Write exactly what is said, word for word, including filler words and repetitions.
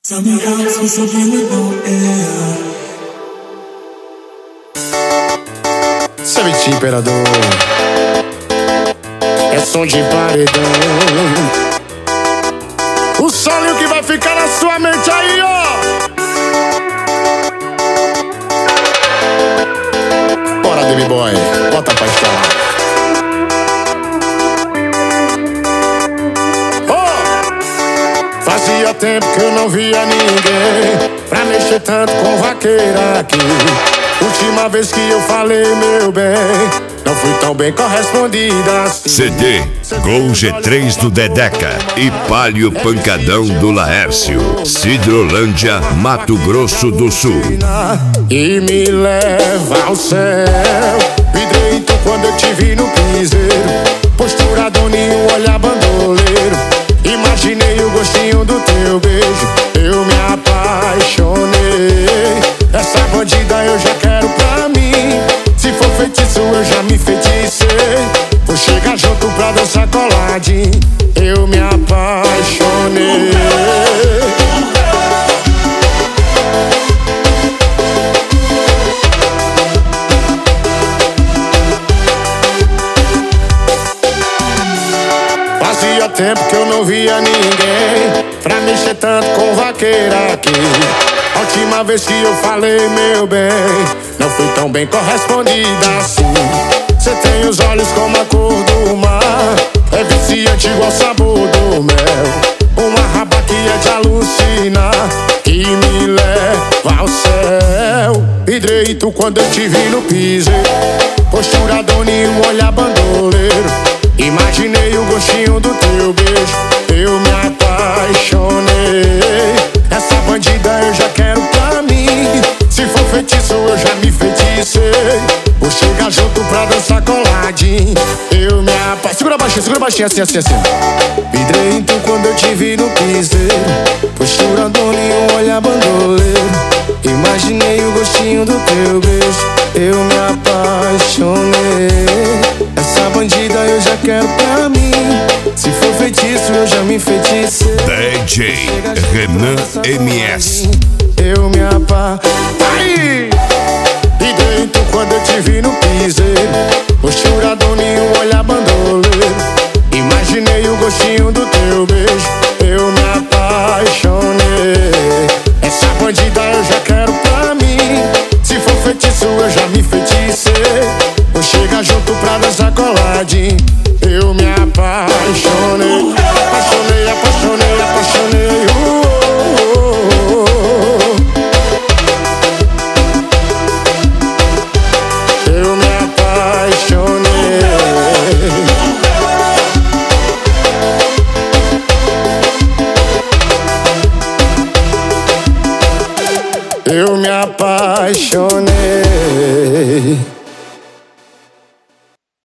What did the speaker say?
Something else with something with no air. Sabe, imperador, é som de paredão. O solo que vai ficar na sua mente aí, ó. Bora, Demi Boy, bota pra instalar. Fazia tempo que eu não via ninguém pra mexer tanto com vaqueira aqui. Última vez que eu falei, meu bem, não fui tão bem correspondida assim. C D Gol G três do Dedeca e Palio Pancadão do Laércio, Cidrolândia, Mato Grosso do Sul. E me leva ao céu, vidreito quando eu te vi no piseiro, postura doninho, olhar bandoleiro. Imaginei o gostinho do teu beijo, eu me apaixonei. Essa bandida eu já quero pra mim. Se for feitiço eu já me feiticei. Vou chegar junto pra dançar coladinho. Eu me apaixonei. Fazia tempo que eu não via ninguém pra mexer tanto com vaqueira aqui. A última vez que eu falei, meu bem, não fui tão bem correspondida assim. Cê tem os olhos como a cor do mar, é viciante igual sabor do mel. Uma raba que é de alucinar, que me leva ao céu. Vidreito quando eu te vi no piseiro, postura doninho, olhar bandoleiro. Imaginei o gostinho do teu beijo, eu me apaixonei. Essa bandida eu já quero pra mim. Se for feitiço eu já me feiticei. Vou chegar junto pra dançar coladinho. Eu me apaixonei. Segura baixinho, segura baixinho, assim, assim, assim. Vidreito quando eu te vi no piseiro, postura doninho, olhar bandoleiro. Imaginei o gostinho do teu beijo, eu me apaixonei. Essa bandida eu já quero pra mim. Se for feitiço eu já me feiticei. D J Renan M S. Eu me apaixonei. E dentro quando eu te vi no piseiro, postura doninho, olhar bandoleiro. Imaginei o gostinho do teu beijo, eu me apaixonei. Essa bandida eu já quero pra mim. Se for feitiço eu já me feiticei. Vou chegar junto pra dançar coladinho. Eu me apaixonei. Apaixonei, apaixonei, apaixonei. uh, uh, uh. Eu me apaixonei. Eu me apaixonei.